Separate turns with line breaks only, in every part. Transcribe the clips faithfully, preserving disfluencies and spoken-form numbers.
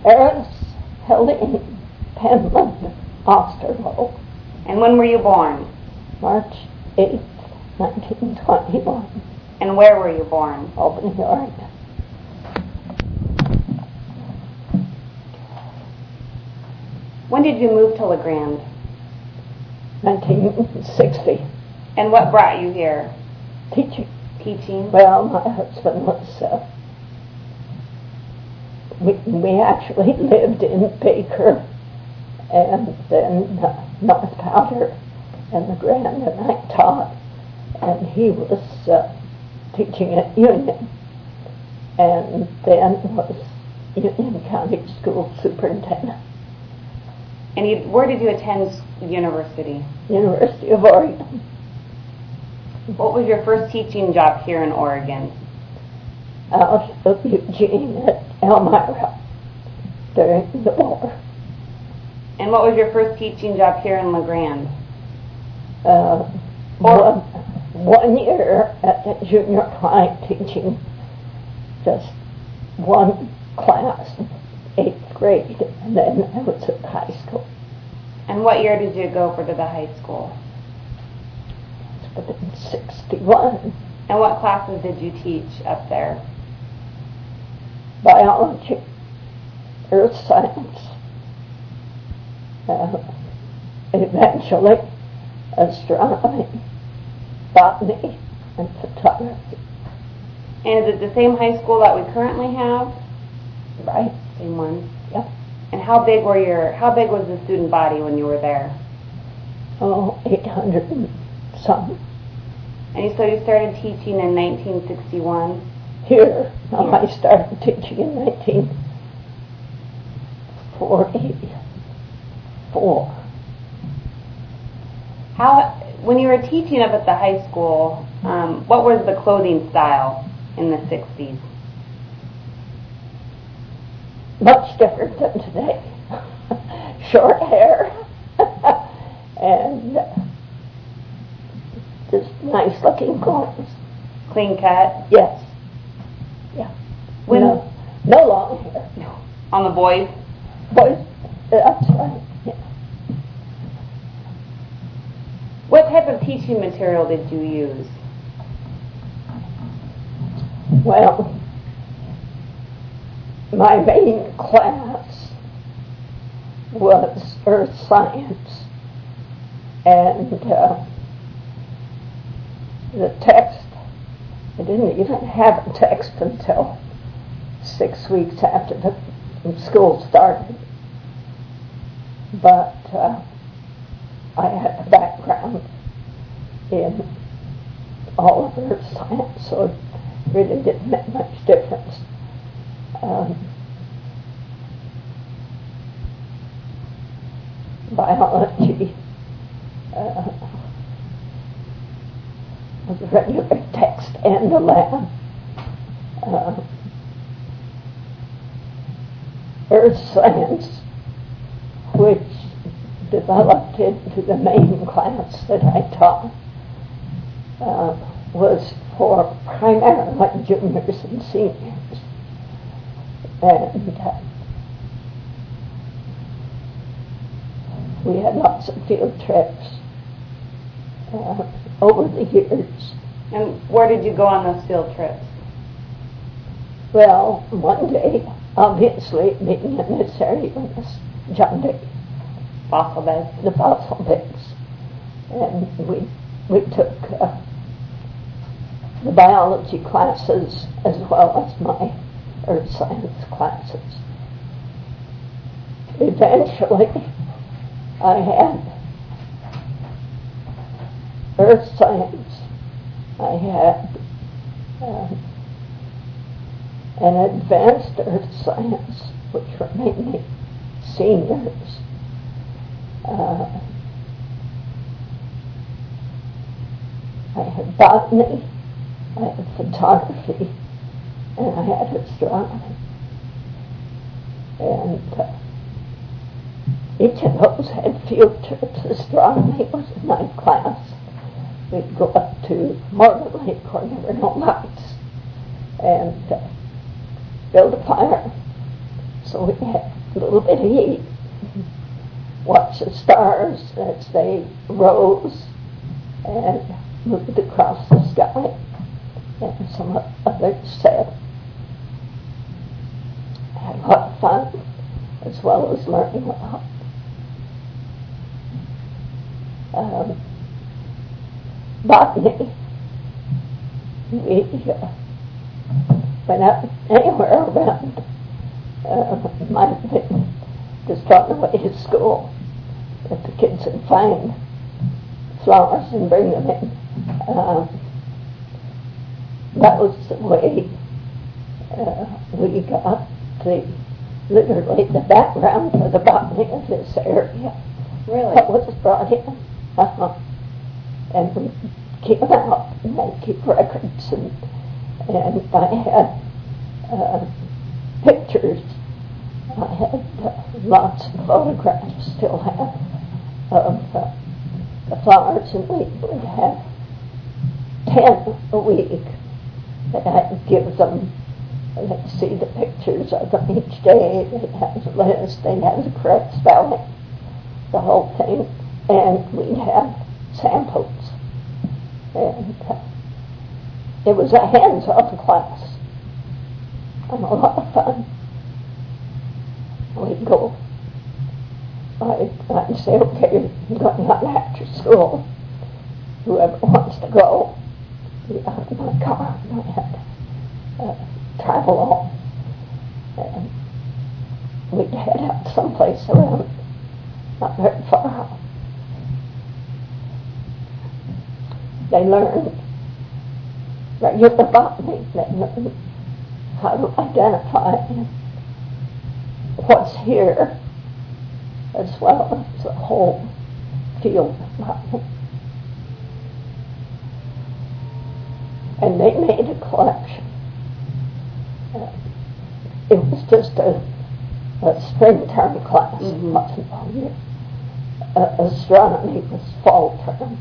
Eris Helene Penland Osterloh.
And when were you born?
March eighth, nineteen twenty-one.
And where were you born?
Albany, Oregon.
When did you move to LeGrand?
nineteen sixty.
And what brought you here?
Teaching.
Teaching?
Well, my husband was, uh, we, we actually lived in Baker and then uh, North Powder and LeGrand, and I taught, and he was uh, teaching at Union, and then was Union County School Superintendent.
And you, where did you attend university?
University of Oregon.
What was your first teaching job here in Oregon?
Out of Eugene at Elmira during the war.
And what was your first teaching job here in LeGrand?
Uh, one, one year at the junior high teaching just one class, eighth grade, and then I was at high school.
And what year did you go for to the high school?
In sixty-one.
And what classes did you teach up there?
Biology, earth science, uh, eventually astronomy, botany, and photography.
And is it the same high school that we currently have?
Right?
Same one.
Yeah.
And how big were your? How big was the student body when you were there?
Oh, eight hundred and some.
And so you started teaching in nineteen sixty-one.
Here, no,
Here.
I started teaching in nineteen forty-four.
How, when you were teaching up at the high school, um, what was the clothing style in the sixties?
Much different than today. Short hair and just nice looking clothes.
Clean cut?
Yes. Yeah.
When,
no, no long hair.
no. On the boys?
Boys, that's right. Yeah.
What type of teaching material did you use?
Well, my main class was earth science, and uh, the text, I didn't even have a text until six weeks after the school started. But uh, I had a background in all of earth science, so it really didn't make much difference. Um, biology uh, was a regular text and a lab. Uh, earth science, which developed into the main class that I taught, uh, was for primarily juniors and seniors. And uh, we had lots of field trips uh, over the years.
And where did you go on those field trips?
Well, one day, obviously, being in this area was John Day.
Fossil beds?
The fossil beds. And we, we took uh, the biology classes as well as my earth science classes. Eventually, I had earth science. I had uh, an advanced earth science, which were mainly seniors. Uh, I had botany, I had photography, and I had astronomy. And uh, each of those had field trips. Astronomy was a night class. We'd go up to Morgan Lake where there were no lights and uh, build a fire, so we had a little bit of heat. Watch the stars as they rose and moved across the sky, and some others said. Had a lot of fun, as well as learning about um, botany. We uh, went out anywhere around. Uh, might have been just on the way to school that the kids would find flowers and bring them in. Um, that was the way uh, we got the literally the background for the botany of this area.
Really?
That was brought in. Uh-huh. And we came out and I keep records, and, and I had uh, pictures. I had uh, lots of photographs, still have, of uh, the flowers, and we would have ten a week that I'd give them. They'd see the pictures of them each day. They'd have a list, they'd have the correct spelling, the whole thing, and we'd have samples. And uh, it was a hands-on class and a lot of fun. We'd go, I'd, I'd say, okay, you're going out after school. Whoever wants to go, get out of my car. And I had to uh, travel on. And we'd head out someplace around, not very far out. They learned regular botany. They learned how to identify what's here, as well as the whole field of botany. And they made a collection. Uh, it was just a, a spring term class.
Mm-hmm.
It wasn't all year. Uh, astronomy was fall term.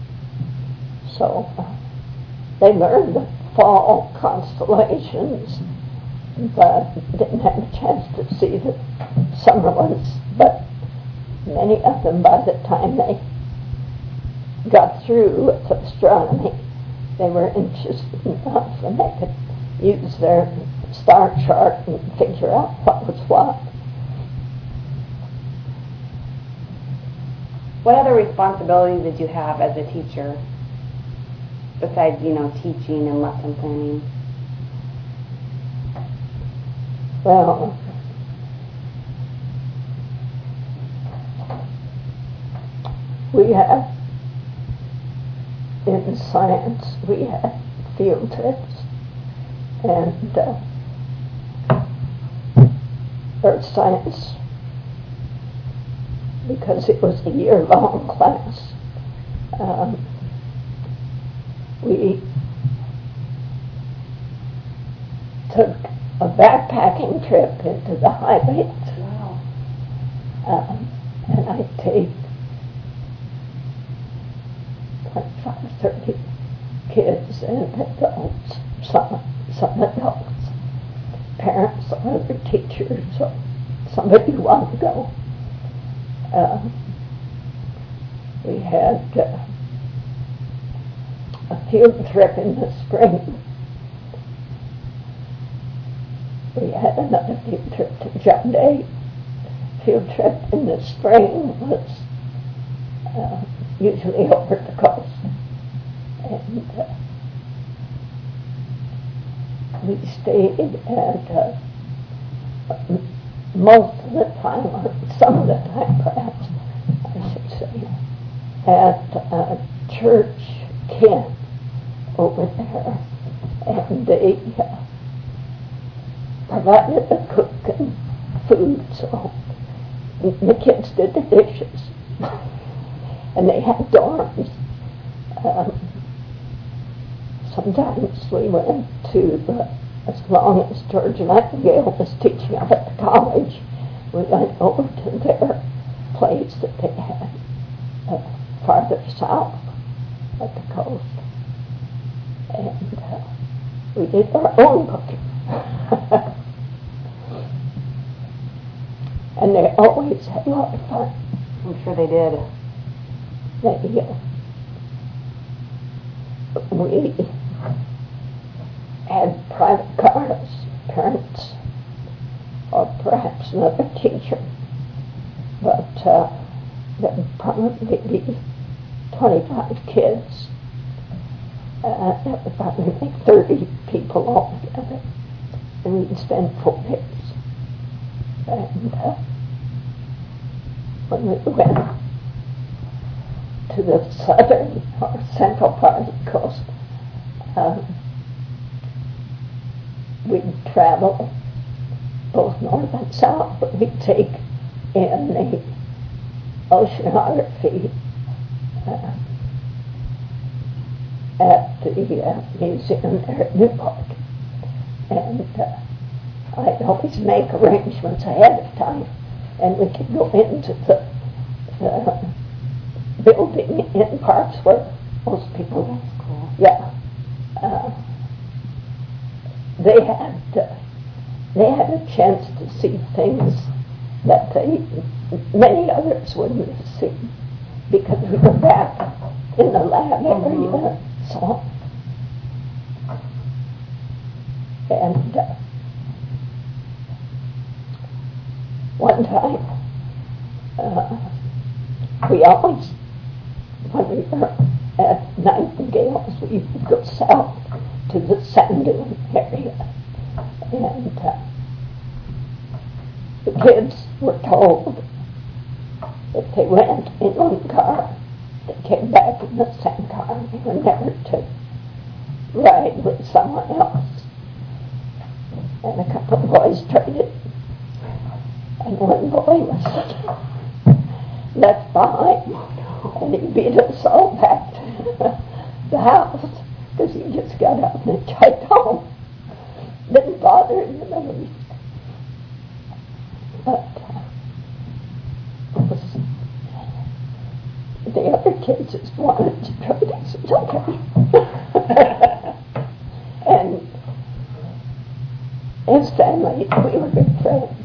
So uh, they learned the fall constellations, but didn't have a chance to see the summer ones. But many of them, by the time they got through with astronomy, they were interested enough and they could use their star chart and figure out what was what.
What other responsibilities did you have as a teacher, besides, you know, teaching and lesson planning?
Well, we had, in science, we had field trips, and uh, earth science, because it was a year-long class, um, we took a backpacking trip into the highlands.
Wow.
Um, and I'd take twenty-five, thirty kids and adults, some, some adults, parents or other teachers or somebody who wanted to go. Uh, we had uh, a field trip in the spring. We had another field trip to John Day. Field trip in the spring was uh, usually over the coast. And uh, we stayed at uh, most of the time, or some of the time perhaps, I should say, at a church camp over there. And they uh, provided the cook and food, so the kids did the dishes. And they had dorms. Um, sometimes we went to, the, as long as George Nightingale was teaching up at the college, we went over to their place that they had uh, farther south at the coast. And uh, we did our own cooking. And they always had a lot of fun.
I'm sure they did.
They, uh, we had private cars, parents, or perhaps another teacher, but uh, there would probably be twenty-five kids. Uh, that would probably make thirty people altogether, and we'd spend four days. And uh, when we went to the southern or central part of the coast, um, we'd travel both north and south, but we'd take in the oceanography uh, at the uh, museum there at Newport. And uh, I'd always make arrangements ahead of time, and we could go into the, the building in parts where most people,
That's cool.
yeah, uh, they had uh, they had a chance to see things that they many others wouldn't have seen because we were back in the lab area.
Mhm.
So, and uh, one time, uh, we always, when we were at Nightingale's, we would go south to the sand dune area. And uh, the kids were told if they went in one car, they came back in the same car, and they were never to ride with someone else. And a couple of boys traded, and one boy was left behind, and he beat us all back to the house because he just got up and tried home. Didn't bother in the middle east. But uh, it was, the other kids just wanted to try this. It's okay. And his family, we were good friends.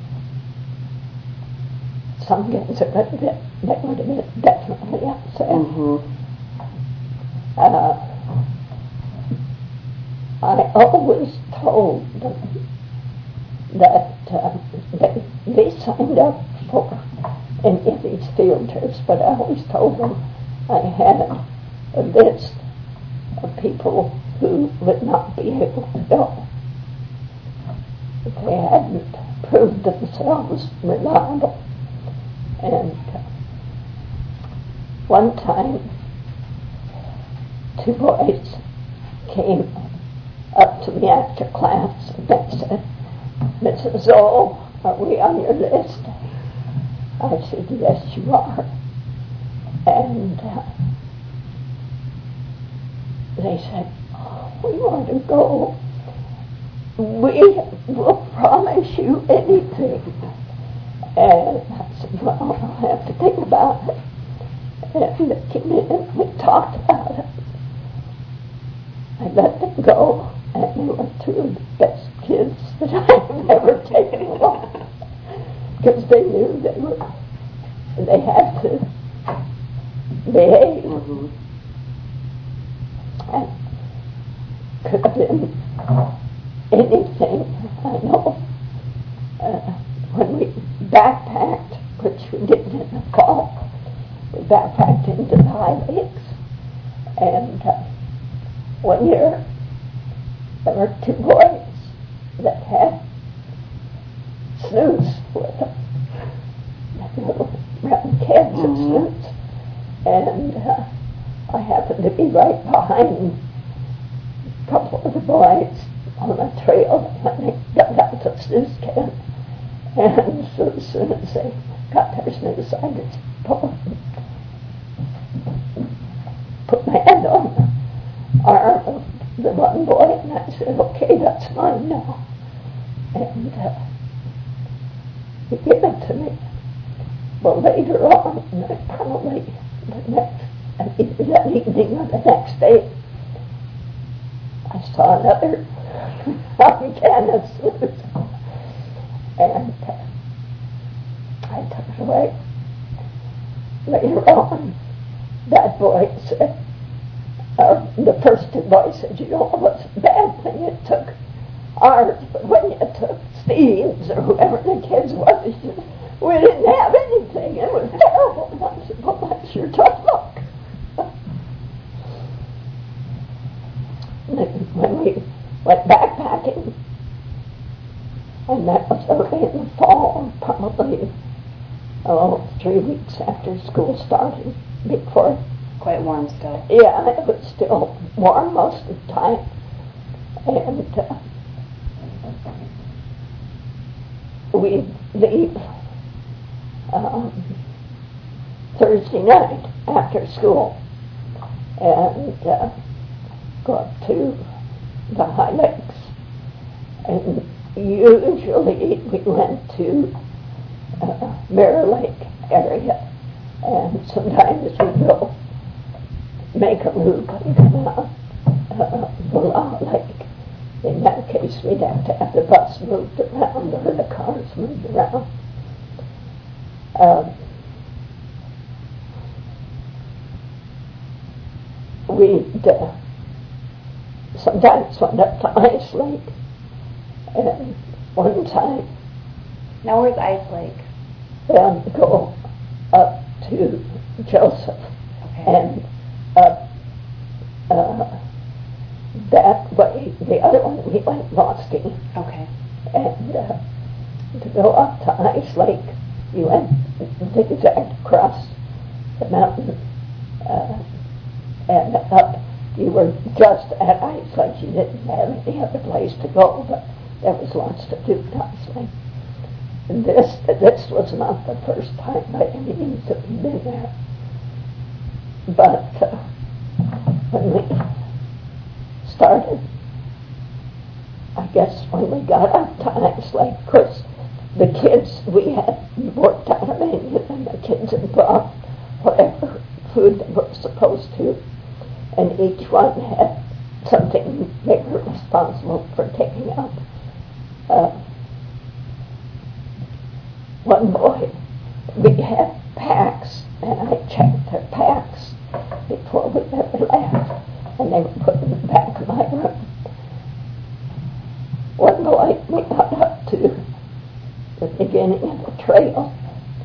Some kids that would have been, that would have been definitely upset.
Mm-hmm.
Uh, I always told them that uh, they, they signed up for any of these field trips, but I always told them I had a list of people who would not be able to go if they hadn't proved themselves reliable. And uh, one time, two boys came up to me after class and they said, "Missus Zoll, are we on your list?" I said, "Yes, you are." And uh, they said, "Oh, we want to go. We will promise you anything." And I said, "Well, I'll have to think about it." And they came in and we talked about it. I let them go, and they were two of the best kids that I've ever taken along, because they knew they were, they had to behave.
Mm-hmm.
And could have been anything, I know. Uh, when we backpacked, which we did in the fall, we backpacked into the high lakes, and uh, one year, there were two boys that had snooze with them, little round cans of
Mm-hmm.
snooze, and uh, I happened to be right behind a couple of the boys on the trail when they dug out the snooze can, and so as soon as they got their snooze, I just pulled, put my hand on them. Arm of the one boy, and I said, "Okay, that's mine now." And uh, he gave it to me. Well, later on, probably the next, either that evening or the next day, I saw another can of snooze. And uh, I took it away. Later on, that boy said, uh, the first two boys said, you know, it was bad when you took ours, but when you took Steve's or whoever the kids was, he said, we didn't have anything. It was terrible. And I said, well, that's your tough luck. And then when we went backpacking, and that was early in the fall, probably oh, three weeks after school started, before.
Quite warm still.
Yeah, it was still warm most of the time. And uh, we'd leave um, Thursday night after school and uh, go up to the High Lakes. And usually we went to uh, Mirror Lake area, and sometimes we'd go make a loop and come out uh, Blah Lake. In that case, we'd have to have the bus moved around or the cars moved around. Um, we'd uh, sometimes went up to Ice Lake, and one time
Now where's Ice Lake?
um, go up to Joseph
Okay.
and up uh, that way. The other one we went Bosky,
Okay.
and uh, to go up to Ice Lake, you went zigzag across the mountain uh, and up. You were just at Ice Lake. You didn't have any other place to go, but there was lots to do at Ice Lake. And this this was not the first time by any means that we'd been there. But uh, when we started, I guess when we got up to Ice Lake, of course, the kids, we had worked out a menu, and the kids had brought whatever food they were supposed to, and each one had something they were responsible for taking up. Uh, one boy, we had packs, and I checked their packs before we ever left, and they were put in the back of my room. One boy, we got up to the beginning of the trail.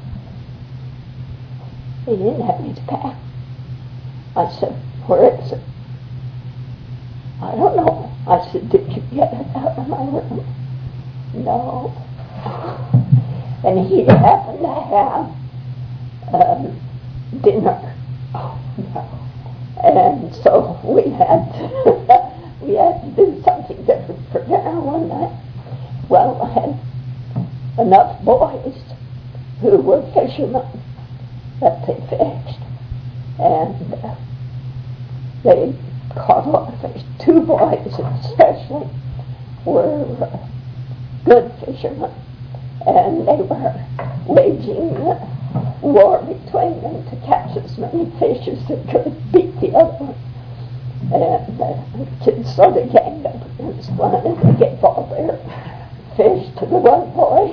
He didn't have his pack. I said, where is it? I don't know. I said, did you get it out of my room? No. And he happened to have um, dinner.
Oh, no.
And so we had to, we had to do something different for dinner one night. Well, I had enough boys who were fishermen that they fished, and uh, they caught a lot of fish. Two boys especially were uh, good fishermen, and they were waging uh, war between them to catch as many fish as they could beat the other one. And uh, the kids sort of ganged up against one, and they gave all their fish to the one boy.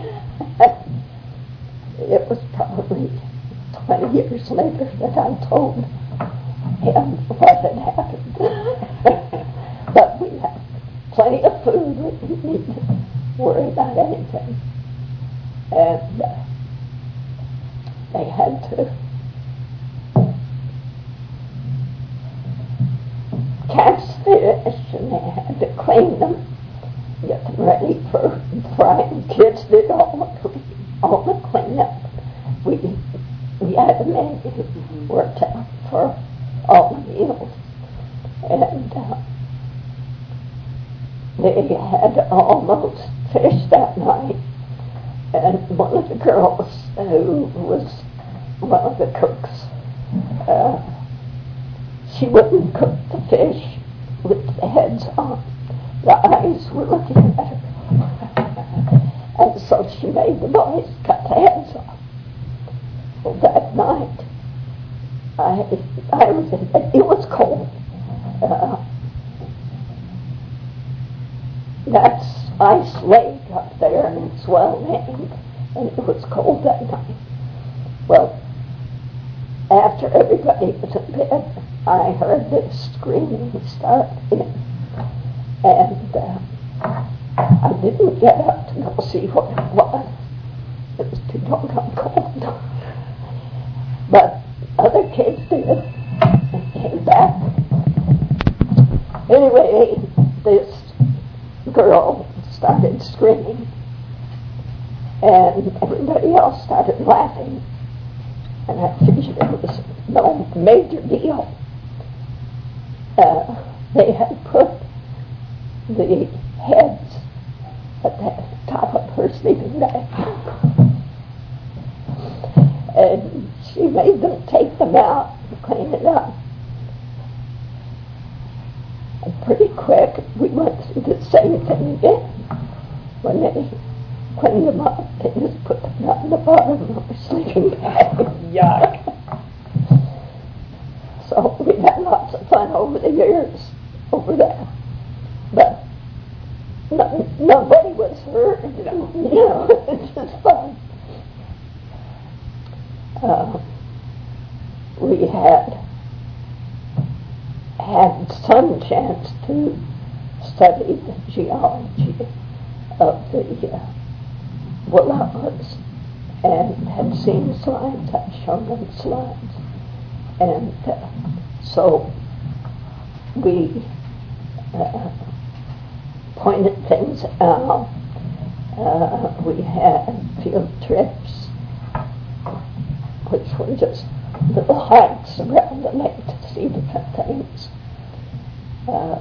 It was probably twenty years later that I told him what had happened. But we had plenty of food. We didn't need to worry about anything. And uh, they had to catch fish, and they had to clean them, get them ready for frying. Kids did all the cleaning, all the cleanup. We we had a menu worked out for all the meals, and uh, they had almost fish that night. And one of the girls who was one of the cooks, uh, she wouldn't cook the fish with the heads on. The eyes were looking at her. And so she made the boys cut the heads off. Well, that night, I, I was in bed. It was cold. Uh, that's Ice Lake up there, and it's well named. and it was cold that night. Well, after everybody was in bed, I heard this screaming start in, and uh, I didn't get up to go see what it was. It was too doggone cold. But other kids did, and came back. Anyway, this girl started screaming, and everybody else started laughing. And I figured it was no major deal. Uh, they had put the heads at the top of her sleeping bag. And she made them take them out and clean it up. And pretty quick, we went through the same thing again. When they cleaned them up, they just put them on the bottom of her sleeping bag.
Yuck.
So we had lots of fun over the years over that. But no, nobody was hurt.
No.
You know, it's just fun. Uh, we had had some chance to study the geology of the uh, Willows, and had seen slides. I'd shown them slides. And uh, so we uh, pointed things out. Uh, we had field trips, which were just little hikes around the lake to see different things. Uh,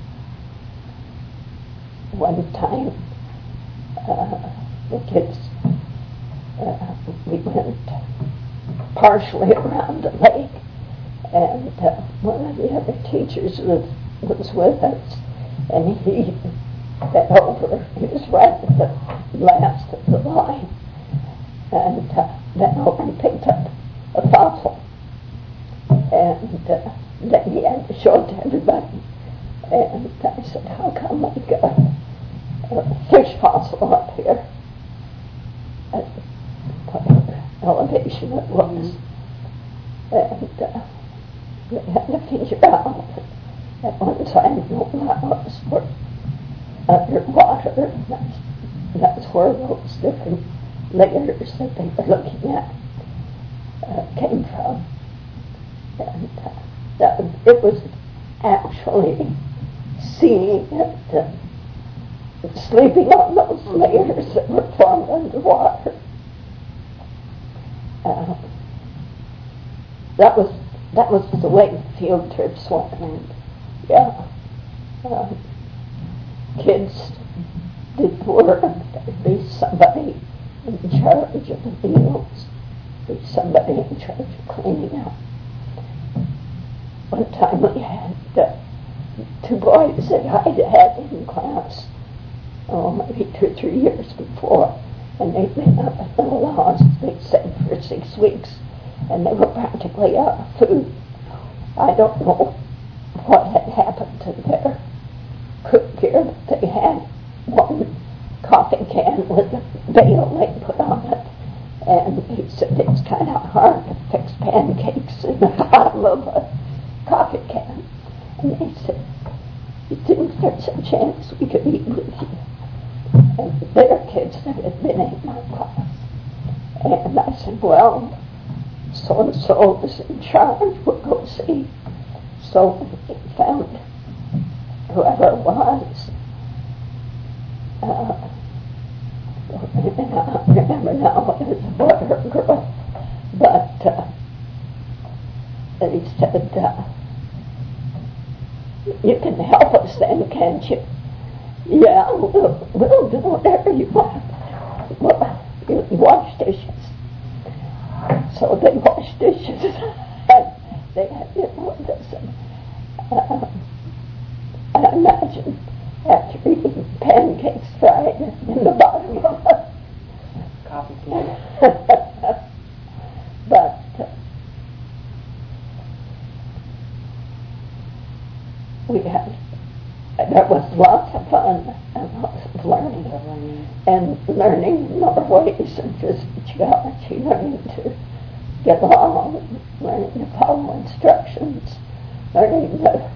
one time, uh, the kids, uh, we went partially around the lake, and uh, one of the other teachers was, was with us, and he bent over. He was right at the last of the line, and uh, bent over and picked up a fossil, and uh, then he had to show it to everybody. And I said, how come I got a fish fossil up here at whatever elevation it was? And uh, we had to figure out at one time the Willows were underwater, and that's, that's where those different layers that they were looking at uh, came from. And uh, that, it was actually seeing it, uh, sleeping on those layers that were formed underwater. Uh, that was that was the way the field trips went. And yeah, uh, kids did work. There'd be somebody in charge of the meals. There'd be somebody in charge of cleaning up. One time we had uh, two boys that I'd had in class, oh, maybe two or three years before, and they'd been up at the Laws, they said, for six weeks, and they were practically out of food. I don't know what had happened to their cook gear, but they had one coffee can with a veil they put on it, and he said it's kind of hard to fix pancakes in the bottom of a coffee can. And they said, you think there's a chance we could eat with you? And their kids that had been in my class. And I said, well, so-and-so is in charge, we'll go see. So we found whoever it was. Uh, I don't remember now whether it was a boy or a girl. But uh, he said, uh, you can help us then, can't you? Yeah, we'll, we'll do whatever you want. Well, you wash dishes. So they washed dishes. And they had it with us. And, uh, I imagine after eating pancakes fried in the bottom of a
coffee can.
But uh, we had, there was lots of fun and lots of learning, and learning in more ways than just geology, learning to get along, learning to follow instructions, learning to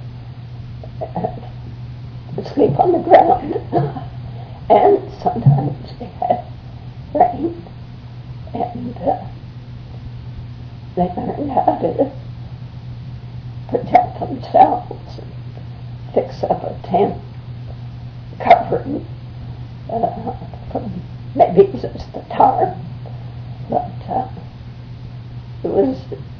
uh, sleep on the ground. And sometimes they had rain, and uh, they learned how to protect themselves and fix up a tent covering uh, from maybe just the tar, but uh, it was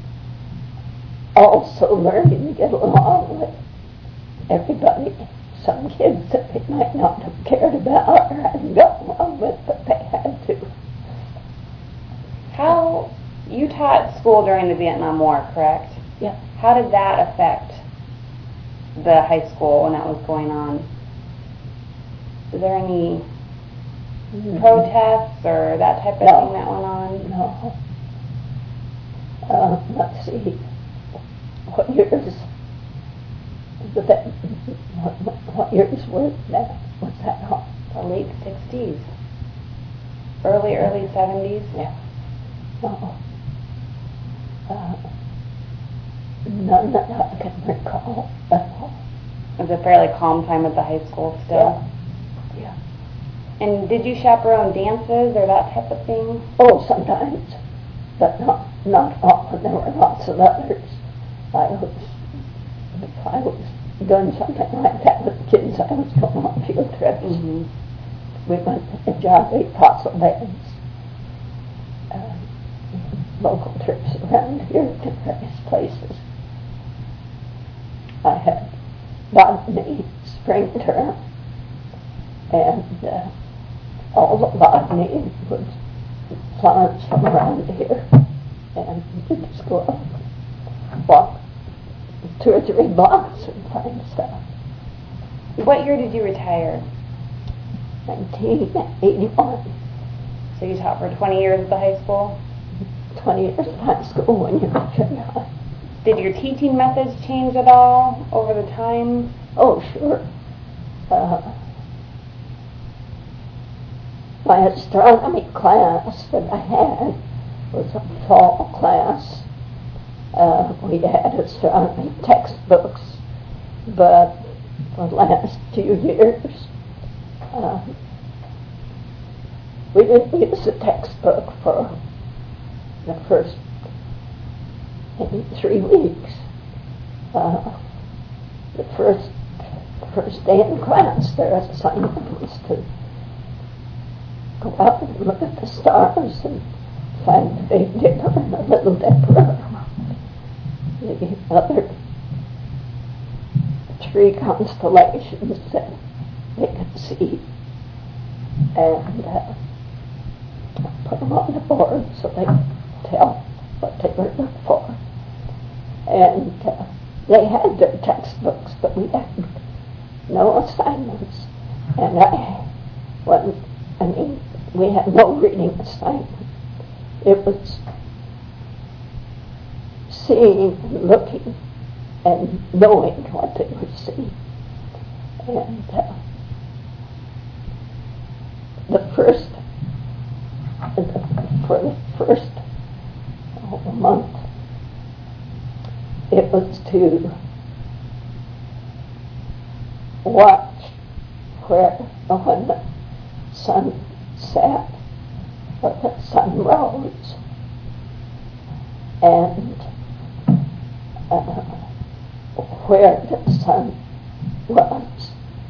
also learning to get along with everybody. Some kids that they might not have cared about or hadn't gotten along with, but they had to.
How, you taught school during the Vietnam War, correct?
Yeah.
How did that affect the high school when that was going on? Was there any mm-hmm. protests or that type of
no.
thing that went on?
No. Uh, let's see. What years? Was that, what, what years was that? Was that on?
The late sixties. Early, early seventies?
Yeah. No. Uh, none that I can recall at all.
It was a fairly calm time at the high school still?
Yeah. Yeah.
And did you chaperone dances or that type of thing?
Oh, sometimes. But not, not often. There were lots of others. I was, if I was doing something like that with the kids, I was going on field trips.
Mm-hmm.
We went to Jolly fossil beds. Uh, local trips around here to various places. I had botany spring term, and uh, all the botany was plants from around here, and you just go up, walk two or three blocks and find stuff.
What year did you retire?
nineteen eighty-one.
So you taught for twenty years at the high school?
twenty years of high school when you were junior high.
Did your teaching methods change at all over the time?
Oh, sure. Uh, my astronomy class that I had was a fall class. Uh, we had astronomy textbooks, but for the last few years, uh, we didn't use the textbook for the first maybe three weeks. Uh, the first first day in class, their assignment was to go out and look at the stars and find the Big Dipper and the Little Dipper. The other three constellations that they could see, and uh, put them on the board so they could tell what they were looking for. And uh, they had their textbooks, but we had no assignments. And I, wasn't, I mean, we had no reading assignment. It was seeing and looking and knowing what they were seeing. And uh, the first, the, for the first oh, month, it was to watch where when the sun set or the sun rose, and uh, where the sun was.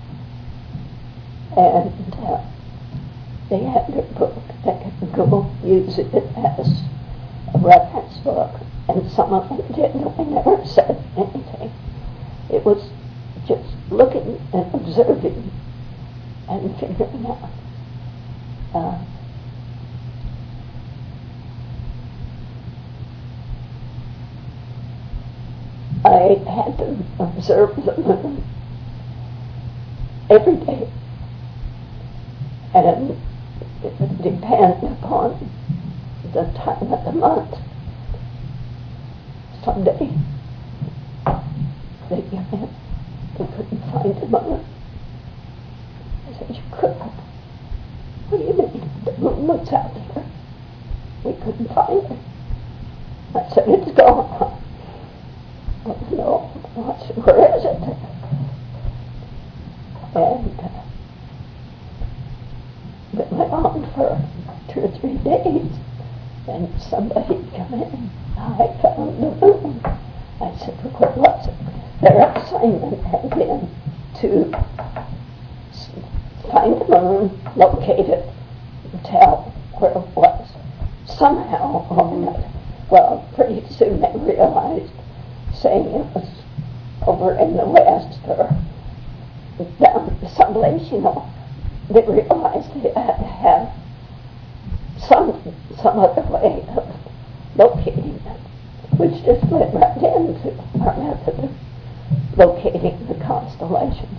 And uh, they had their book. They could go use it as a reference book. And some of them didn't. They never said anything. It was just looking and observing and figuring out. Uh, I had to observe the moon every day, and it would depend upon the time of the month. Someday they came in, they couldn't find the moon. I said, "You couldn't? What do you mean? The moon looks couldn't find it. I said, it's gone. I said, no. I said, where is it? And uh, it went on for two or three days, and somebody come in. I found the moon. I said, well, what was it? Their assignment had been to find the moon, locate it, and tell where it was. Somehow, oh, well, pretty soon they realized, saying it was over in the west or down someplace, you know, they realized they had to have some, some other way of locating it, which just led right into our method of locating the constellations.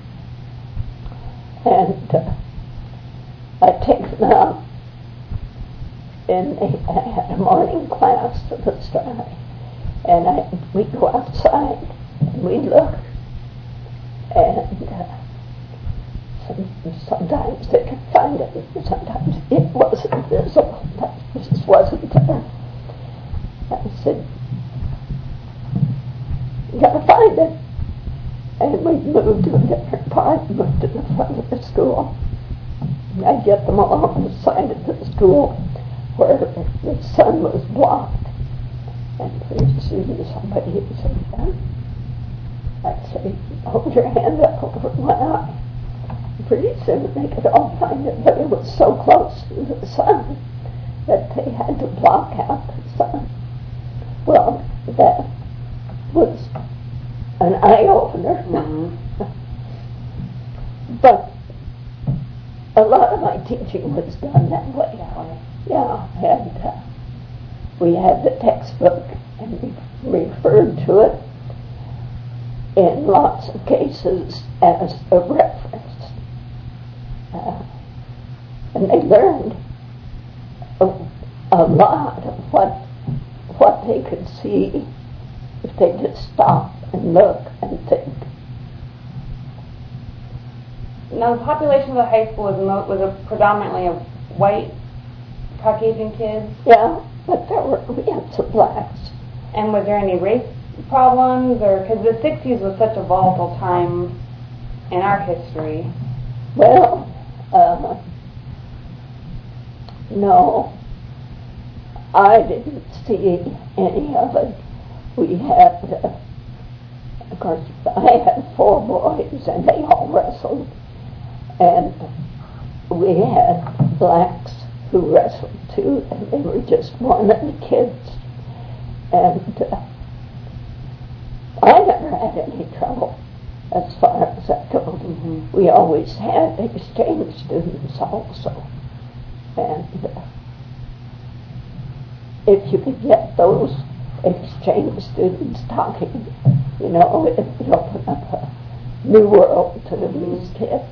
And uh, I take them out in a, I had a morning class of astronomy, and I, we go outside and we look, and uh, some, sometimes they can find it, sometimes it wasn't visible, it just wasn't there. I said, you gotta find it. And we moved to a different part, moved to the front of the school. And I get them along the side of the school where the sun was blocked. And pretty soon somebody would say, yeah. I'd say, hold your hand up over my eye. And pretty soon they could all find it, but it was so close to the sun that they had to block out the sun. Well, that was an eye-opener.
Mm-hmm.
But a lot of my teaching was done that way. Yeah, and uh, we had the textbook, and we referred to it in lots of cases as a reference. Uh, and they learned a, a lot of what what they could see if they just stop and look and think.
Now, the population of the high school was, mo- was a predominantly of white Caucasian kids.
Yeah, but there were we had some blacks.
And was there any race problems, or because the sixties was such a volatile time in our history?
Well, uh, no, I didn't see any of it. We had, uh, of course, I had four boys, and they all wrestled, and we had blacks who wrestled too, and they were just Mormon kids, and uh, I never had any trouble as far as I told them.
Mm-hmm.
We always had exchange students also, and uh, if you could get those exchange students talking, you know, it would open up a new world to these kids.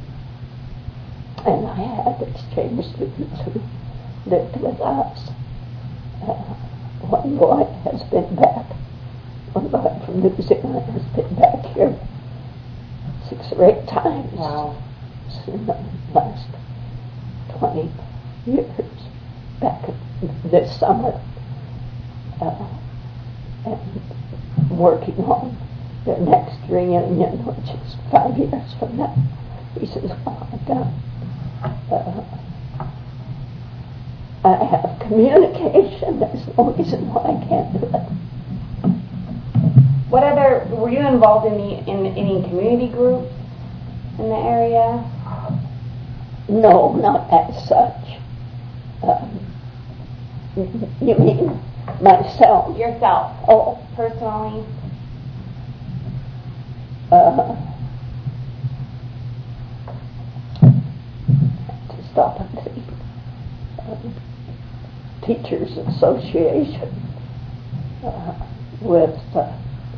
And I had exchange students who lived with us. Uh, one boy has been back, one boy from New Zealand has been back here six or eight times.
Wow.
In the last twenty years, back this summer. Uh, and working on their next reunion, which is five years from now. He says, oh my God, uh, I have communication. There's no reason why I can't do it.
What other, were you involved in, the, in any community groups in the area?
No, not as such. Um, you mean myself?
Yourself,
Oh,
personally?
uh, to stop and think. Um, Teachers Association uh, with uh,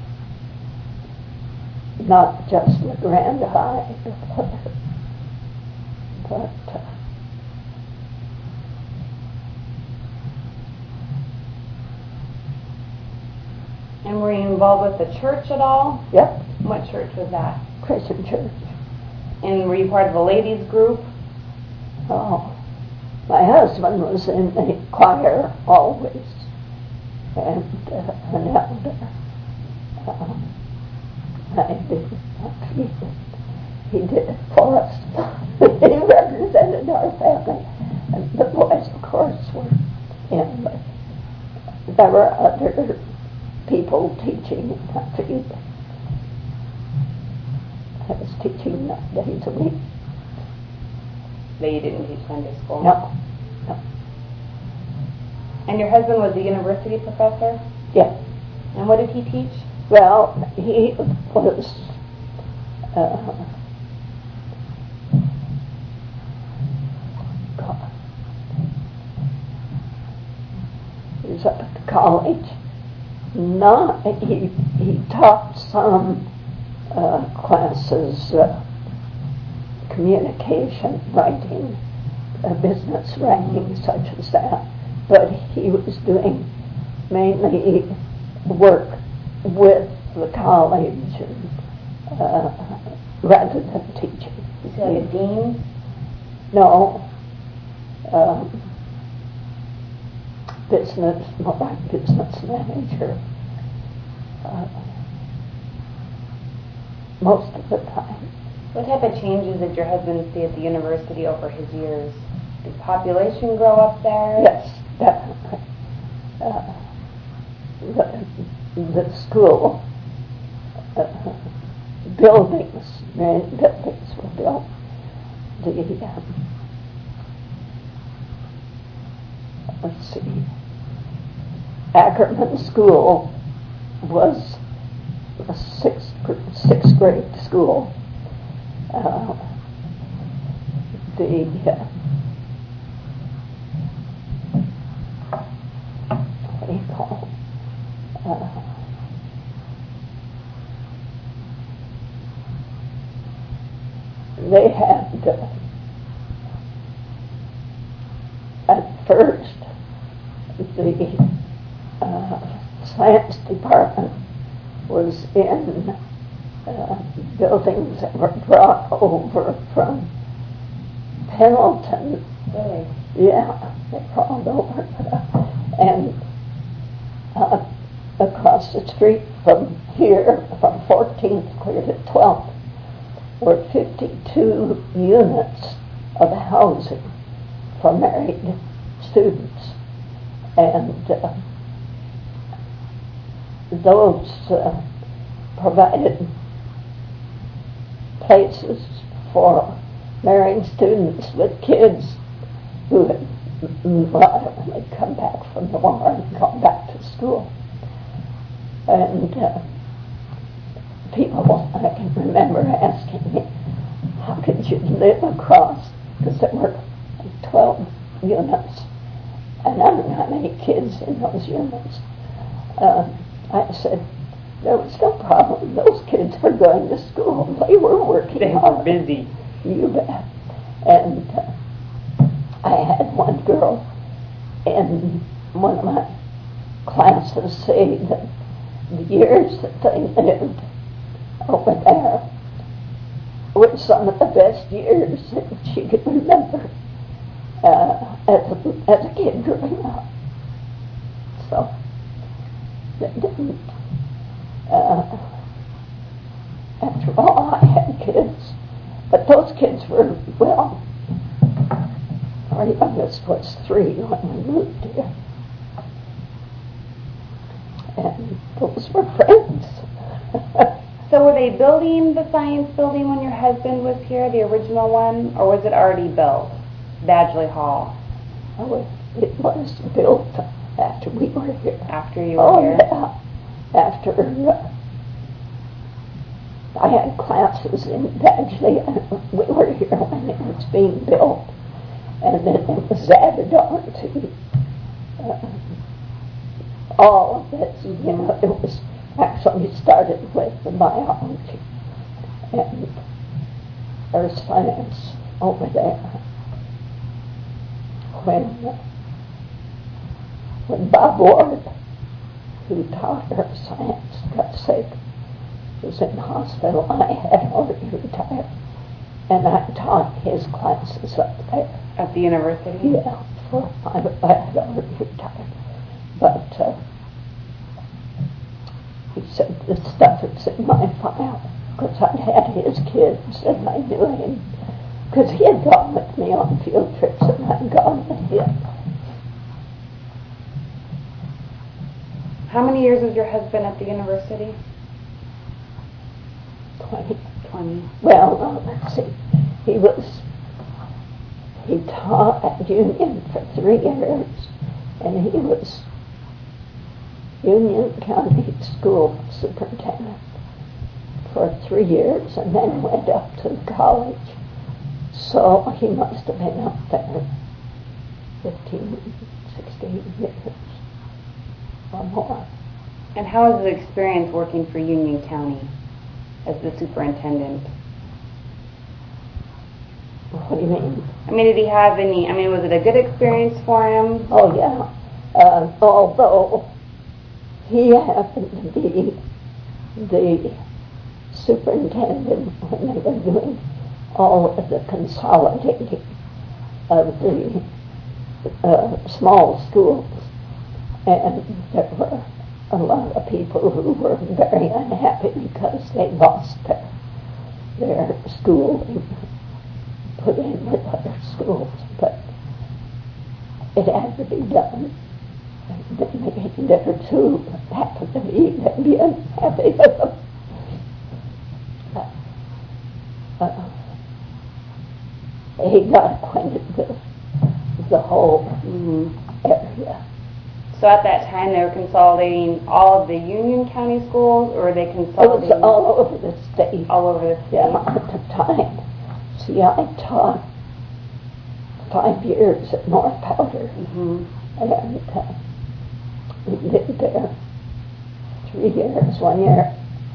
not just LeGrand High, but, but uh,
And were you involved with the church at all?
yep,
What church was that?
Christian Church.
And were you part of a ladies group?
Oh, my husband was in the choir always, and uh, an elder. Uh, I did, he, he did it for us. He represented our family, and the boys, of course, were in, but there were other people teaching in that field. I was teaching nine days a week.
But you didn't teach Sunday school?
No, no.
And your husband was a university professor?
Yeah.
And what did he teach?
Well, he was uh, God. He was up at the college. Not he he taught some uh, classes, uh, communication, writing, uh, business writing, such as that. But he was doing mainly work with the college and, uh, rather than teaching.
Is he like a dean?
No. Um, business, more like business manager. Uh, most of the time.
What type of changes did your husband see at the university over his years? Did population grow up there?
Yes, definitely. Uh, the, the school uh, buildings, many buildings were built. The um, let's see, Ackerman School was a sixth sixth grade school. Uh, the uh, what do you call it? Uh, they had uh, at first the uh, science department was in uh, buildings that were brought over from Pendleton.
Really?
Yeah, they crawled over. And uh, across the street from here, from fourteenth clear to twelfth, were fifty-two units of housing for married students. And uh, those uh, provided places for married students with kids who had, well, had come back from the war and gone back to school. And uh, people, I can remember asking me, how could you live across, because there were like twelve units, and I don't know how many kids in those units. Uh, I said, there was no problem. Those kids were going to school. They were working
They were
hard.
busy.
You bet. And uh, I had one girl in one of my classes say that the years that they lived over there were some of the best years that she could remember uh, as, a, as a kid growing up. So, they didn't. Uh, after all, I had kids, but those kids were, well, our youngest was three when we moved here. And those were friends.
So were they building the science building when your husband was here, the original one, or was it already built, Badgley Hall?
Oh, it was built after we were here.
After you were
Oh,
here?
yeah. After uh, I had classes in Badgley, and we were here when it was being built. And then it was added on to uh, all of this. You know, it was actually started with the biology and earth science over there. When, when Bob Ward, who taught earth science, got sick, was in the hospital, I had already retired. and I taught his classes up there.
At the university?
Yeah, for I, I had already retired. But uh, he said, the stuff that's in my file, because I'd had his kids and I knew him, because he had gone with me on field trips and I'd gone with him.
How many years was your husband at the university?
Twenty.
Twenty.
Well, no, let's see. He was, he taught at Union for three years, and he was Union County School Superintendent for three years, and then went up to the college. So he must have been up there fifteen, sixteen years or more.
And how was the experience working for Union County as the superintendent?
What do you mean?
I mean, did he have any, I mean, was it a good experience for him?
Oh, yeah. Uh, although he happened to be the superintendent when they were doing all of the consolidating of the uh, small schools. And there were a lot of people who were very unhappy because they lost their, their school put in with other schools, but it had to be done. And then there were two happened to be, they'd be unhappy with them. Uh, uh, he got acquainted with the whole
Mm-hmm.
area.
So at that time they were consolidating all of the Union County schools, or were they
It was
consolidating
all over the state.
all over the state?
Yeah, at the time. See, I taught five years at North Powder,
Mm-hmm.
and uh, we lived there three years. One year,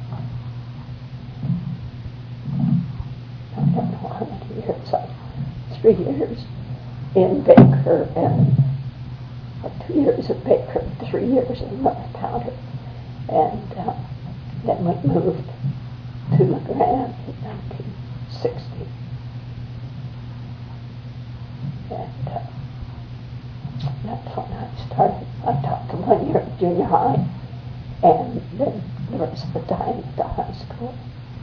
I don't know how many years, I, three years in Baker, and or two years at Baker, three years in North Powder, and uh, then we moved to LeGrand in nineteen sixty. And uh, that's when I started. I taught the one year at junior high, and then the rest of the time at the high school.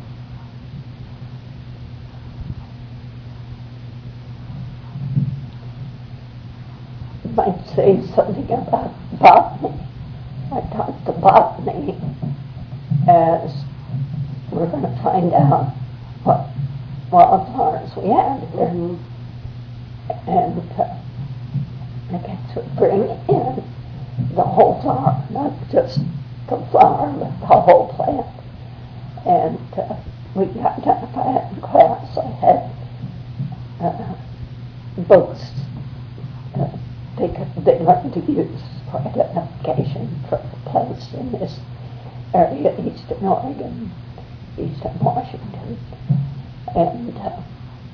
You might say something about botany. I taught the botany as we're going to find out what wildflowers we have here.
Mm-hmm.
And uh, I guess we bring in the whole flower, not just the flower, but the whole plant. And uh, we identified it in class. I had uh, books uh, they, could, they learned to use for identification for the plants in this area, eastern Oregon, eastern Washington. And uh,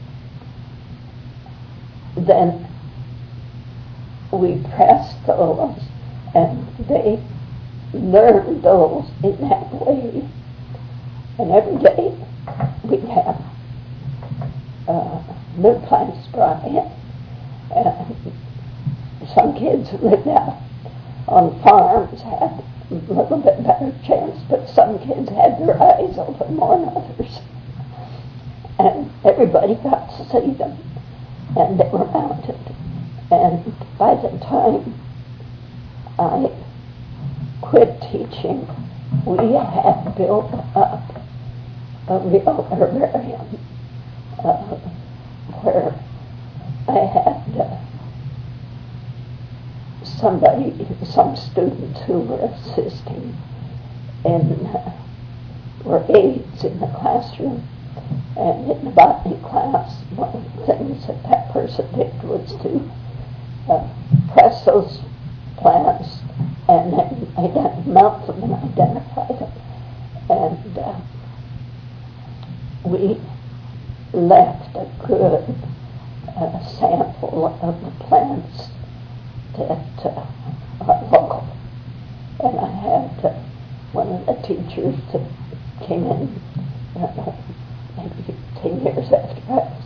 then we pressed those, and they learned those in that way. And every day we'd have uh, new plants brought in. And some kids who lived out on farms had a little bit better chance, but some kids had their eyes open more than others. And everybody got to see them. And they were mounted. And by the time I quit teaching, we had built up a real herbarium uh, where I had uh, somebody, some students who were assisting in, uh, were aides in the classroom. And in the botany class, one of the things that that person did was to uh, press those plants and then ident- mount them and identify them. And uh, we left a good uh, sample of the plants that uh, are local. And I had uh, one of the teachers that came in uh, maybe ten years after I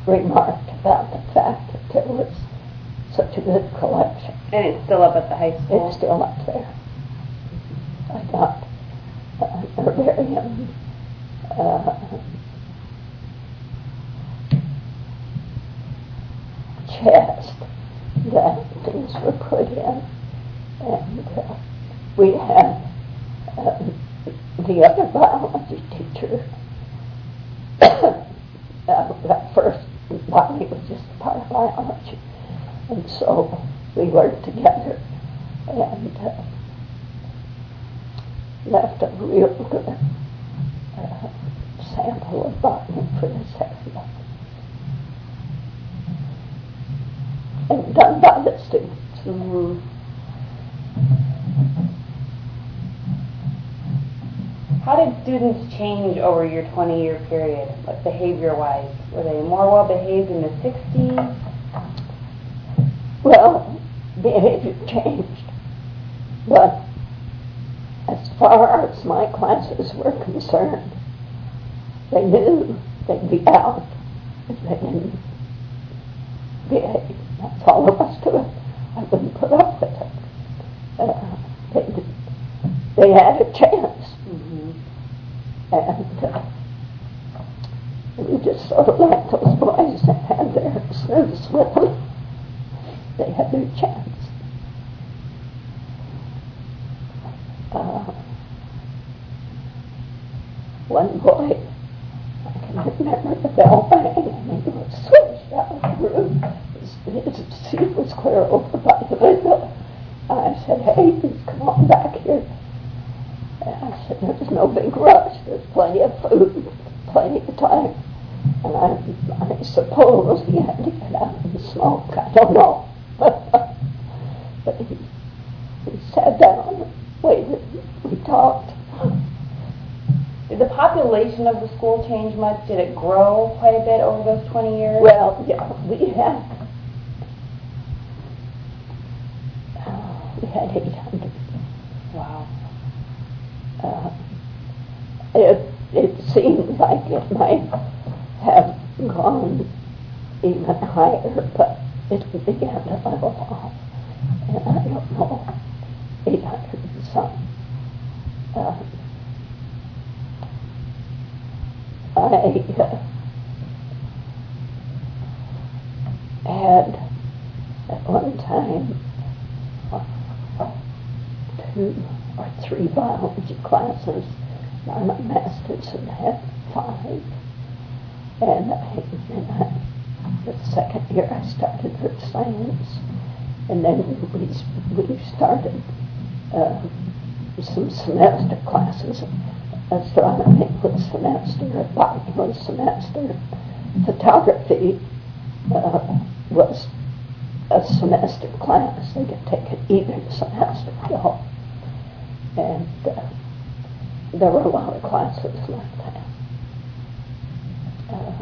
remarked about the fact that there was such a good collection.
And it's still up at the high school?
It's still up there. I got uh, a herbarium uh, chest that things were put in, and uh, we had uh, the other biology teacher uh, at first while he was just part of biology, and so we worked together and uh, left a real good uh, sample of botany for this area. And done by the students.
Mm-hmm. How did students change over your twenty-year period, like behavior-wise? Were they more well-behaved in the sixties?
Well, behavior changed, but as far as my classes were concerned, they knew they'd be out if they didn't behave. That's all there was to it. I wouldn't put up with it. Uh, they, they had a chance.
Mm-hmm.
And uh, we just sort of like those boys that had their snooze with them. They had their chance. Uh, one boy, I can remember the bell rang and he was swished out of the room. His, his seat was clear over by the window. I said, "Hey, please come on back here." And I said, "There's no big rush. There's plenty of food, plenty of time." And I, I suppose he had to get out and smoke. I don't know. But he, he sat down, waited, we talked.
Did the population of the school change much? Did it grow quite a bit over those twenty years?
Well, yeah, we had uh, we had eight hundred.
Wow.
Uh, it it seemed like it might have gone even higher, but it began to level off. And I don't know, eight hundred and some. Uh, I uh, had at one time uh, two or three biology classes. I'm a master's and had five. And I, and I, the second year I started with science, and then we, we started uh, some semester classes. Astronomy was semester, botany was semester, photography uh, was a semester class. They could take it either semester or all. And uh, there were a lot of classes like that. Uh,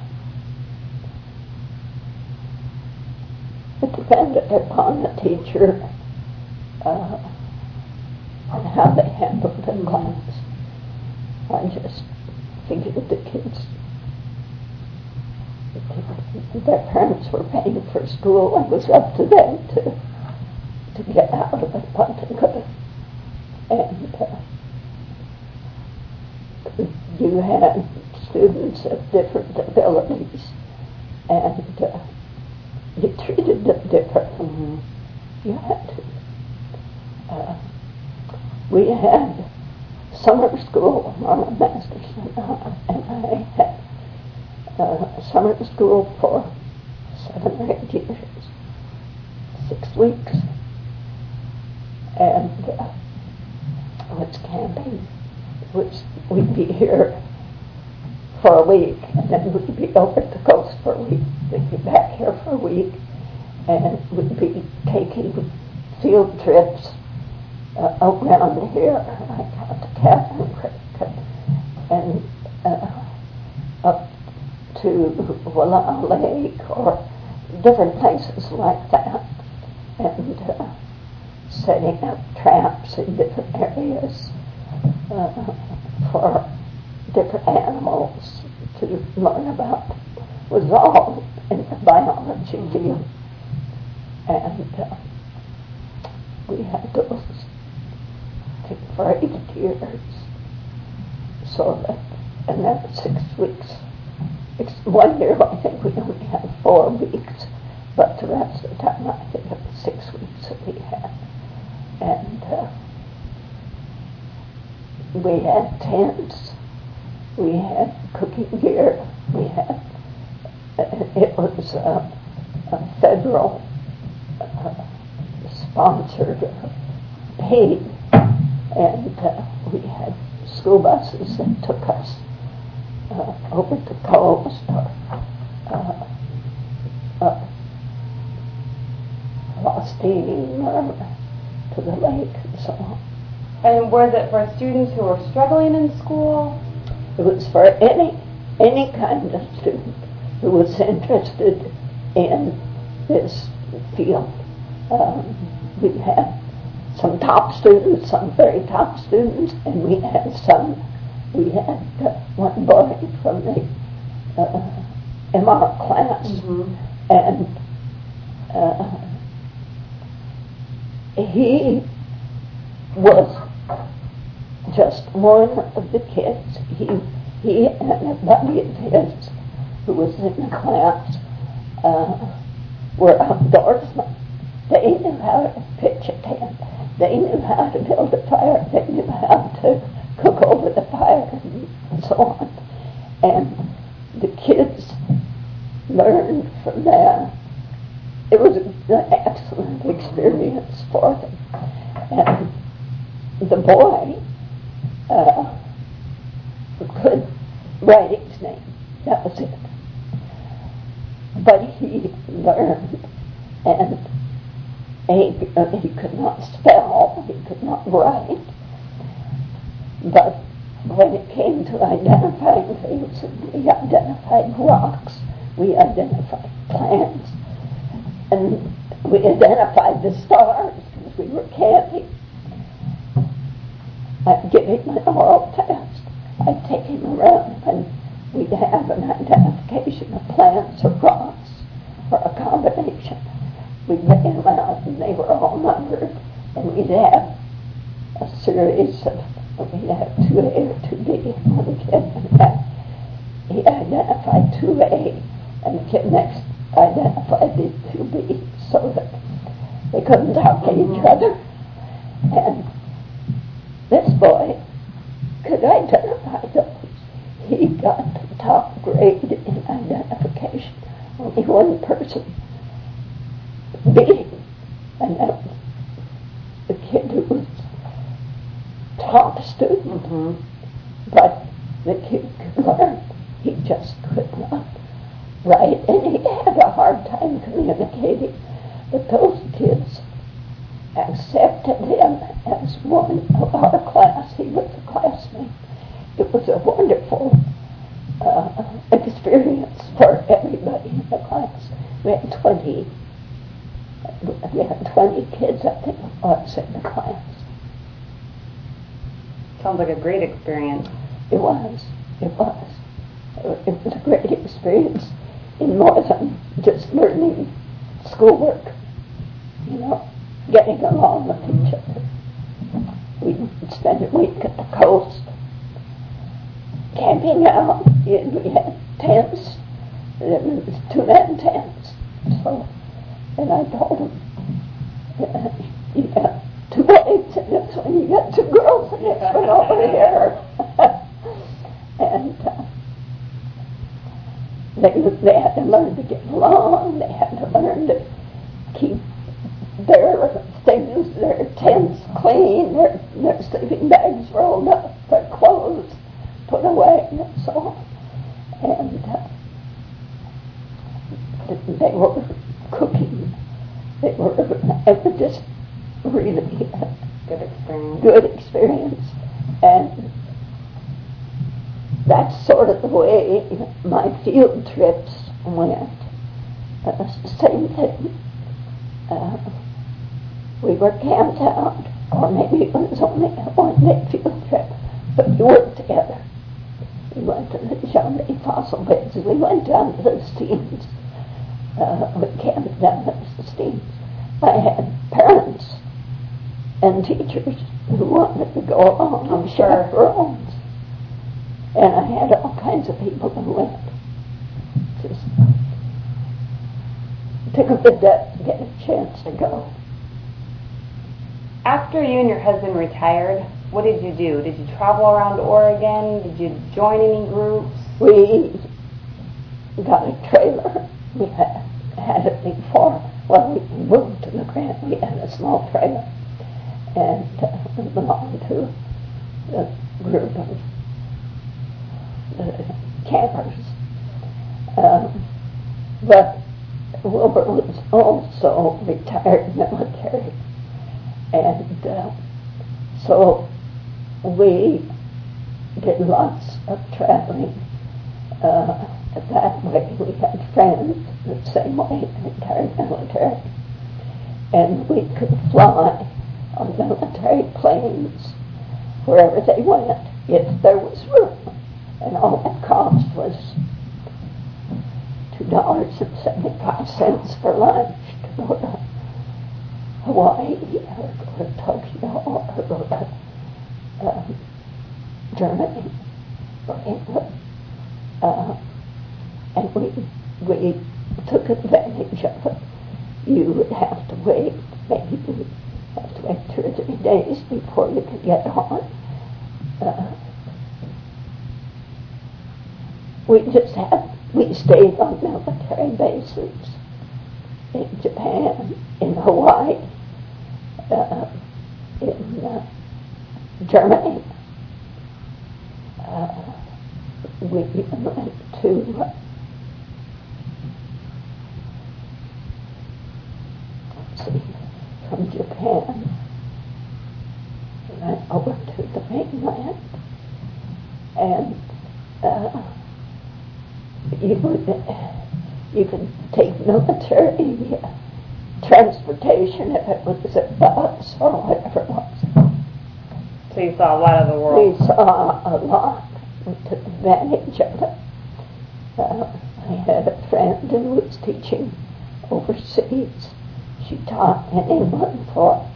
it depended upon the teacher uh, and how they handled the class. I just figured the kids, their parents were paying for school, and it was up to them to to get out of it what they could. And uh, you had students of different abilities, and uh, you treated them differently. Mm-hmm. You had to. Uh, we had summer school, Mama Masterson and I had uh, summer school for seven or eight years, six weeks, and uh, it was camping, which we'd be here for a week, and then we'd be over at the coast for a week, we'd be back here for a week, and we'd be taking field trips Uh, around here, like out to Catherine Creek and uh, up to Wallah Lake or different places like that, and uh, setting up traps in different areas uh, for different animals to learn about. It was all in biology field. And uh, we had those I think, for eight years. So that, and that was six weeks. It's one year, I think we only had four weeks, but the rest of the time, I think it was six weeks that we had. And uh, we had tents, we had cooking gear, we had, uh, it was uh, a federal uh, sponsored, uh, paid, and uh, we had school buses that took us uh, over the coast or uh, uh, Austin or to the lake and so on.
And was it for students who were struggling in school?
It was for any any kind of student who was interested in this field. Um, we had some top students, some very top students, and we had some, we had uh, one boy from the uh, M R class,
mm-hmm.
and uh, he was just one of the kids. He, he and a buddy of his who was in the class uh, were outdoorsmen. They knew how to pitch a tent. They knew how to build a fire. They knew how to cook over the fire and so on. And the kids learned from there. It was an excellent experience for them. And the boy uh, could write his name. That was it. But he learned, and he, uh, he could not spell, he could not write. But when it came to identifying things, we identified rocks, we identified plants, and we identified the stars because we were camping. I'd give him an oral test. I'd take him around and we'd have an identification of plants or rocks or a combination. We'd get them out and they were all numbered, and we'd have a series of, we'd have two A or two B. One kid, in fact, he identified two A, and the kid next identified the two B, so that they couldn't talk to each other. And this boy could identify those. He got the top grade in identification. Only one person beat him, and that was the kid who was top student.
Mm-hmm.
But the kid could learn. He just could not write, and he had a hard time communicating. But those kids accepted him as one of our class. He was a classmate. It was a wonderful uh, experience for everybody in the class. We had twenty. We had twenty kids, I think, it was in the class.
Sounds like a great experience.
It was. It was. It was a great experience in more than just learning schoolwork. You know, getting along with each other. We'd spend a week at the coast, camping out. We had tents. There was two-man tents. So, and I told him, uh, you got two boys in this one, you got two girls in this one over here. And uh, they, they had to learn to get along. They had to learn to keep their things, their tents clean, their, their sleeping bags rolled up, their clothes put away, and so on. And uh, they were cooking. They were, it was just really a
good experience.
Good experience. And that's sort of the way my field trips went. Uh, same thing. Uh, we were camped out, or maybe it was only a one-day field trip, but we worked together. We went to the Jean fossil beds. We went down to the Steens uh, we camped down at Sistines. I had parents and teachers who wanted to go along
I'm
and
sure.
chaperones. And I had all kinds of people who went. Just took a bit to get a chance to go.
After you and your husband retired, what did you do? Did you travel around Oregon? Did you join any groups?
We got a trailer. We had, had it before. Well, we moved to the Grant. We had a small trailer. And uh, we belonged to a group of uh, campers. Um, but Wilbur was also retired military. And uh, so we did lots of traveling uh, that way. We had friends the same way, retired military. And we could fly on military planes wherever they went if there was room. And all that cost was two dollars and seventy-five cents for lunch to go to Hawaii or go to Tokyo or go to um, Germany or England. Uh, and we, we took advantage of it. You would have to wait, maybe you would have to wait two or three days before you could get on. Uh, we just had, we stayed on military bases in Japan, in Hawaii, uh, in uh, Germany. Uh, we went to uh, let's see, from Japan, we went over to the mainland, and uh, you would you could take military uh, transportation if it was a bus or whatever it was.
So you saw a lot of the world.
We saw a lot. We took advantage of it. Uh, I had a friend who was teaching overseas. She taught in England for,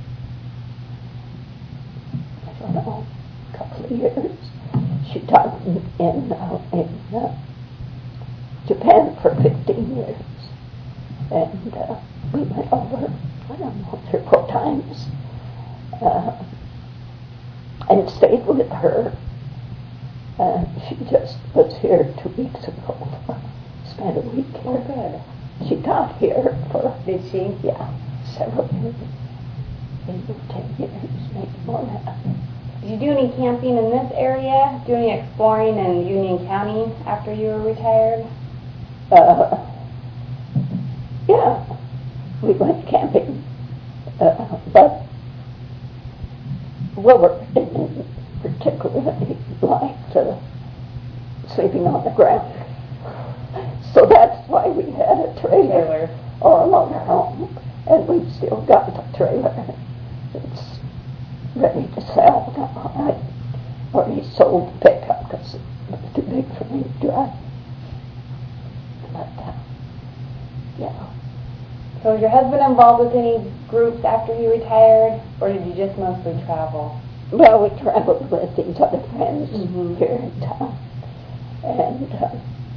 I don't know, a couple of years. She taught in, in, uh, in uh, Japan for fifteen years. And uh, we went over, I don't know, three or four times. Uh, and stayed with her. Uh, she just was here two weeks ago. Spent a week here.
Oh, good.
She taught here for,
Did she?
yeah, several years. Maybe ten years, maybe more than that.
Did you do any camping in this area? Do any exploring in Union County after you were retired?
Uh, yeah, we went camping. Uh, but Wilbur didn't particularly like uh, sleeping on the ground. So that's why we had a trailer,
Trailer.
or a motor home, and we've still got the trailer. It's ready to sell now. I already sold the pickup because it was too big for me to drive. But, uh, yeah.
So was your husband involved with any groups after he retired, or did you just mostly travel?
Well, we traveled with these other friends
Mhm.
here in town. And uh,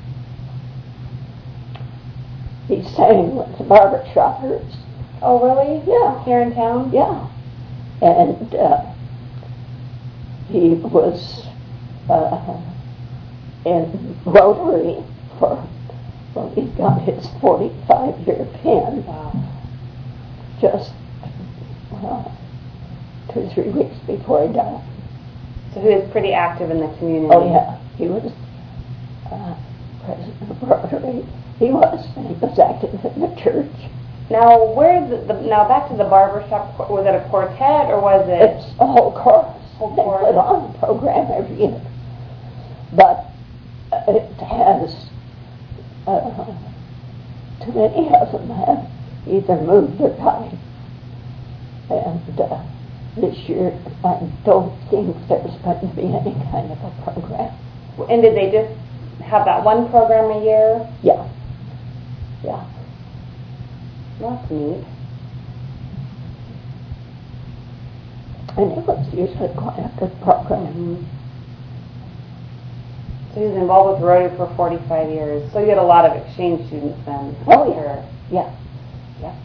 he sang with the barber shoppers.
Oh, really?
Yeah,
Here in town?
yeah. And uh, he was uh, in Rotary for, well, he got his forty-five year pin
Wow.
just, well, two or three weeks before he died.
So he was pretty active in the community.
Oh, yeah. He was uh, president of Rotary. He was, and he was active in the church.
Now, where's the, the now back to the barber shop? Was it a quartet or was it?
It's a whole chorus.
Whole
They
chorus.
put on a program every year. But uh, it has, uh, too many of them have either moved or died. And uh, this year, I don't think there's going to be any kind of a program.
And did they just have that one program a year?
Yeah, yeah.
Well, that's neat.
And it was usually quite a good program.
Mm-hmm. So he was involved with Rotary for forty-five years. So you had a lot of exchange students then.
Oh, yeah. Yeah. Yeah.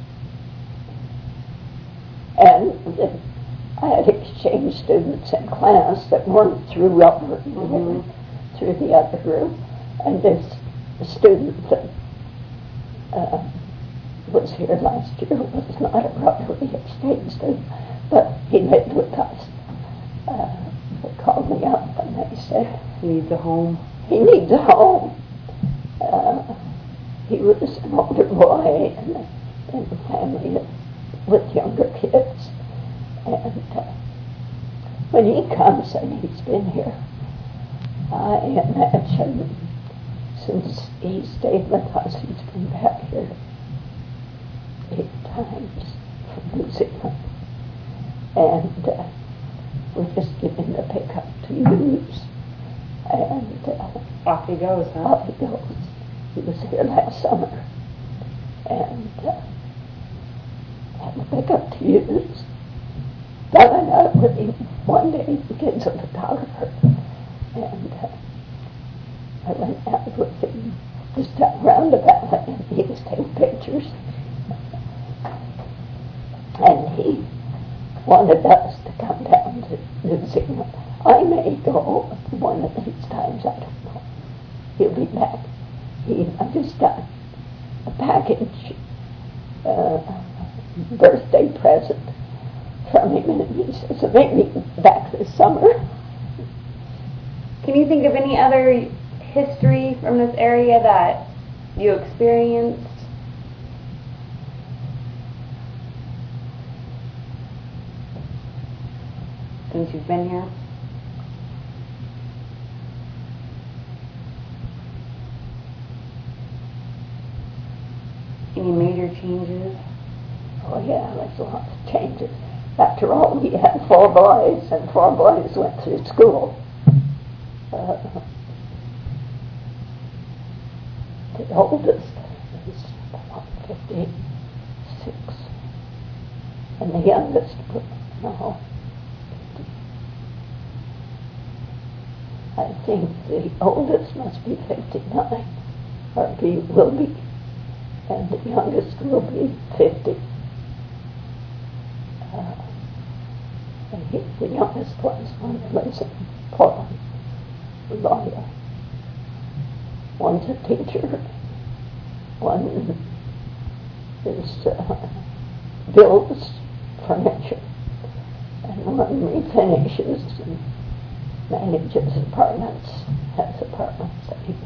And the, I had exchange students in class that weren't through Rotary, mm-hmm. through the other group. And this student that uh, was here last year was not a Rotary exchange student, but he lived with us. Uh, they called me up and they said,
he needs a home.
He needs a home. Uh, he was an older boy in a, in a family with younger kids. And uh, when he comes, and he's been here, I imagine since he stayed with us, he's been back here eight times from New Zealand. And uh, we're just giving the pickup to use. And uh,
off he goes, huh?
Off he goes. He was here last summer. And uh, had the pickup to use. Then I met with him one day. He became a photographer. And uh, I went out with him just down around the valley, and he was taking pictures. And he wanted us to come down to New Zealand. I may go one of these times, I don't know. He'll be back. He, I just got a package, uh, birthday present from him, and he says, so maybe back this summer.
Can you think of any other history from this area that you experienced? Since you've been here? Any major changes?
Oh yeah, there's lots of changes. After all, we had four boys, and four boys went through school. Uh, the oldest is about fifty-six, and the youngest, no, I think the oldest must be fifty-nine, or be, will be, and the youngest will be fifty. Uh, and he, the youngest one's one that lives in Portland, a lawyer. One's a teacher, one is uh, builds furniture, and one refinishes and manages apartments, has apartments that he